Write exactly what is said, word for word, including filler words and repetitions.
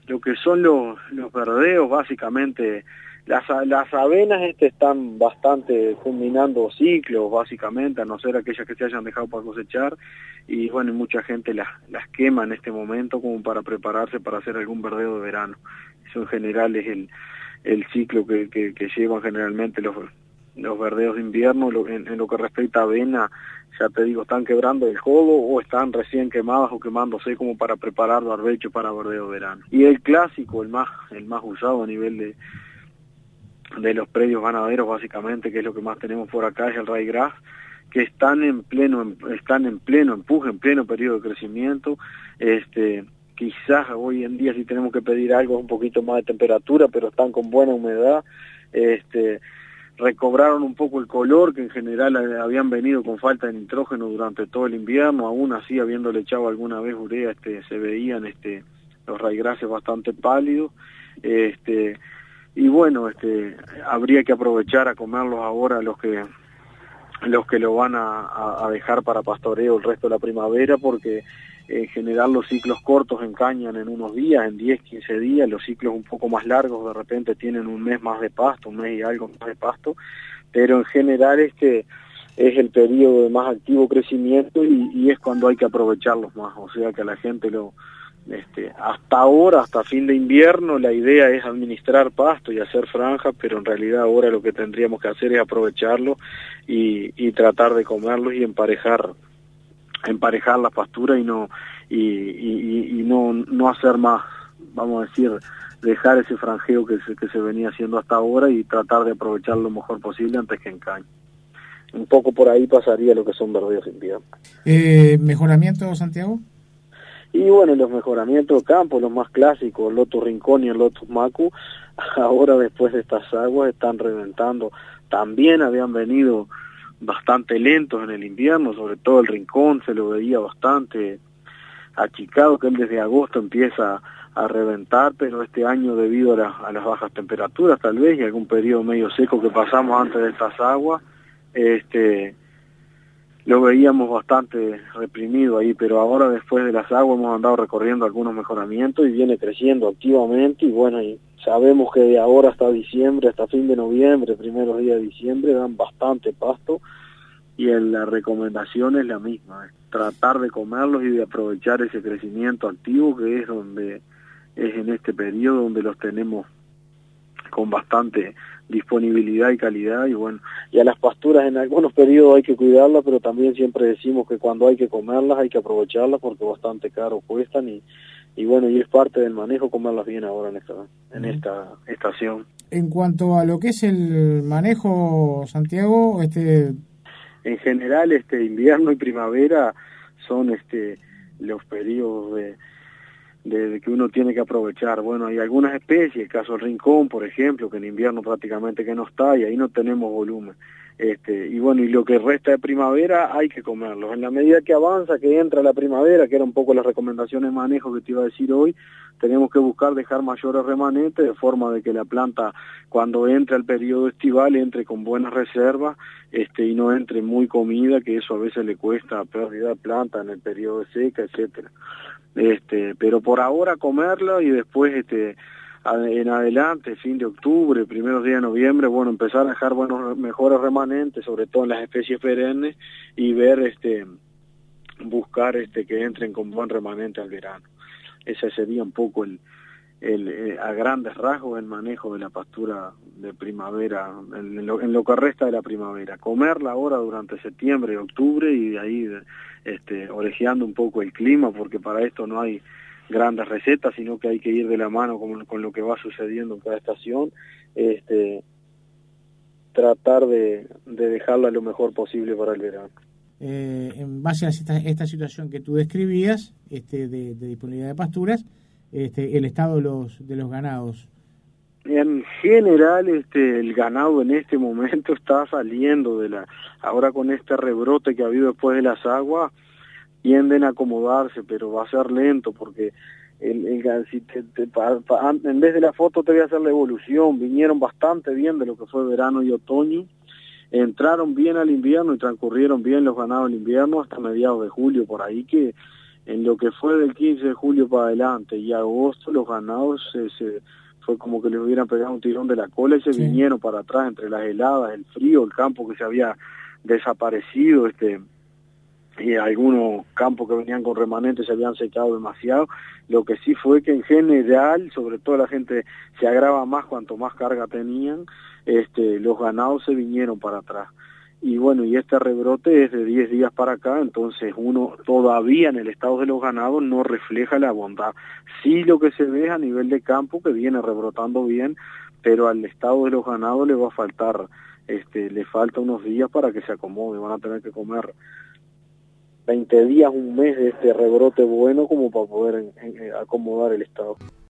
lo que son los, los verdeos, básicamente, las, las avenas este están bastante culminando ciclos, básicamente, a no ser aquellas que se hayan dejado para cosechar, y bueno, mucha gente las, las quema en este momento como para prepararse para hacer algún verdeo de verano. Eso en general es el, el ciclo que, que, que llevan generalmente los, los verdeos de invierno. Lo, en, en lo que respecta a avena, ya te digo, están quebrando el codo o están recién quemadas o quemándose como para preparar barbecho para verdeo de verano. Y el clásico, el más, el más usado a nivel de de los predios ganaderos, básicamente, que es lo que más tenemos por acá, es el ryegrass, que están en pleno están en pleno empuje, en pleno periodo de crecimiento. Este quizás hoy en día sí tenemos que pedir algo un poquito más de temperatura, pero están con buena humedad. Este recobraron un poco el color, que en general habían venido con falta de nitrógeno durante todo el invierno. Aún así, habiéndole echado alguna vez urea, este se veían este los ryegrasses bastante pálidos. Este y bueno, este habría que aprovechar a comerlos ahora los que los que lo van a, a, a dejar para pastoreo el resto de la primavera, porque en general los ciclos cortos encañan en unos días, en diez, quince días. Los ciclos un poco más largos de repente tienen un mes más de pasto, un mes y algo más de pasto, pero en general este es el periodo de más activo crecimiento y, y es cuando hay que aprovecharlos más. O sea que a la gente lo Este, hasta ahora, hasta fin de invierno, la idea es administrar pasto y hacer franjas, pero en realidad ahora lo que tendríamos que hacer es aprovecharlo y, y tratar de comerlos y emparejar emparejar la pastura y no y, y, y no no hacer más, vamos a decir, dejar ese franjeo que se, que se venía haciendo hasta ahora y tratar de aprovecharlo lo mejor posible antes que encañe. Un poco por ahí pasaría lo que son verdeos de invierno. Eh, ¿Mejoramiento, Santiago? Y bueno, los mejoramientos de campo, los más clásicos, el Lotus Rincón y el Lotus Macu, ahora después de estas aguas están reventando. También habían venido bastante lentos en el invierno, sobre todo el Rincón se lo veía bastante achicado, que él desde agosto empieza a reventar, pero este año debido a, la, a las bajas temperaturas tal vez y algún periodo medio seco que pasamos antes de estas aguas, este lo veíamos bastante reprimido ahí, pero ahora después de las aguas hemos andado recorriendo algunos mejoramientos y viene creciendo activamente. Y bueno, y sabemos que de ahora hasta diciembre, hasta fin de noviembre, primeros días de diciembre, dan bastante pasto, y en la recomendación es la misma, es tratar de comerlos y de aprovechar ese crecimiento activo, que es donde es en este periodo donde los tenemos con bastante disponibilidad y calidad. Y bueno, y a las pasturas en algunos periodos hay que cuidarlas, pero también siempre decimos que cuando hay que comerlas hay que aprovecharlas porque bastante caro cuestan, y, y bueno, y es parte del manejo comerlas bien ahora en esta, en esta estación. En cuanto a lo que es el manejo, Santiago, este en general este invierno y primavera son este los periodos de De, de que uno tiene que aprovechar. Bueno, hay algunas especies, el caso del rincón, por ejemplo, que en invierno prácticamente que no está, y ahí no tenemos volumen. Este, y bueno, y lo que resta de primavera hay que comerlos. En la medida que avanza, que entra la primavera, que era un poco las recomendaciones de manejo que te iba a decir hoy, tenemos que buscar dejar mayores remanentes, de forma de que la planta, cuando entre al periodo estival, entre con buenas reservas, este, y no entre muy comida, que eso a veces le cuesta pérdida de planta en el periodo de seca, etcétera. Este, pero por ahora comerla, y después este en adelante, fin de octubre, primeros días de noviembre, bueno, empezar a dejar buenos, mejores remanentes, sobre todo en las especies perennes, y ver, este, buscar este que entren con buen remanente al verano. Ese sería un poco el, el eh, a grandes rasgos el manejo de la pastura de primavera, en lo, en lo que resta de la primavera. Comerla ahora durante septiembre y octubre, y de ahí este, orejeando un poco el clima, porque para esto no hay grandes recetas, sino que hay que ir de la mano con, con lo que va sucediendo en cada estación. Este, tratar de, de dejarla lo mejor posible para el verano. Eh, en base a esta, esta situación que tú describías, este, de, de disponibilidad de pasturas, este, el estado de los de los ganados. En general, este, el ganado en este momento está saliendo de la, ahora con este rebrote que ha habido después de las aguas, tienden a acomodarse, pero va a ser lento, porque el, el, si te, te, pa, pa, en vez de la foto te voy a hacer la evolución. Vinieron bastante bien de lo que fue verano y otoño, entraron bien al invierno y transcurrieron bien los ganados del invierno hasta mediados de julio, por ahí, que en lo que fue del quince de julio para adelante y agosto, los ganados se, se fue como que les hubieran pegado un tirón de la cola y se sí. vinieron para atrás entre las heladas, el frío, el campo que se había desaparecido, este y algunos campos que venían con remanentes se habían secado demasiado. Lo que sí fue que en general, sobre todo la gente se agrava más cuanto más carga tenían, este los ganados se vinieron para atrás. Y bueno, y este rebrote es de diez días para acá, entonces uno todavía en el estado de los ganados no refleja la bondad. Sí lo que se ve es a nivel de campo que viene rebrotando bien, pero al estado de los ganados le va a faltar, este le falta unos días para que se acomode, van a tener que comer veinte días, un mes de este rebrote bueno como para poder en, en, acomodar el estado.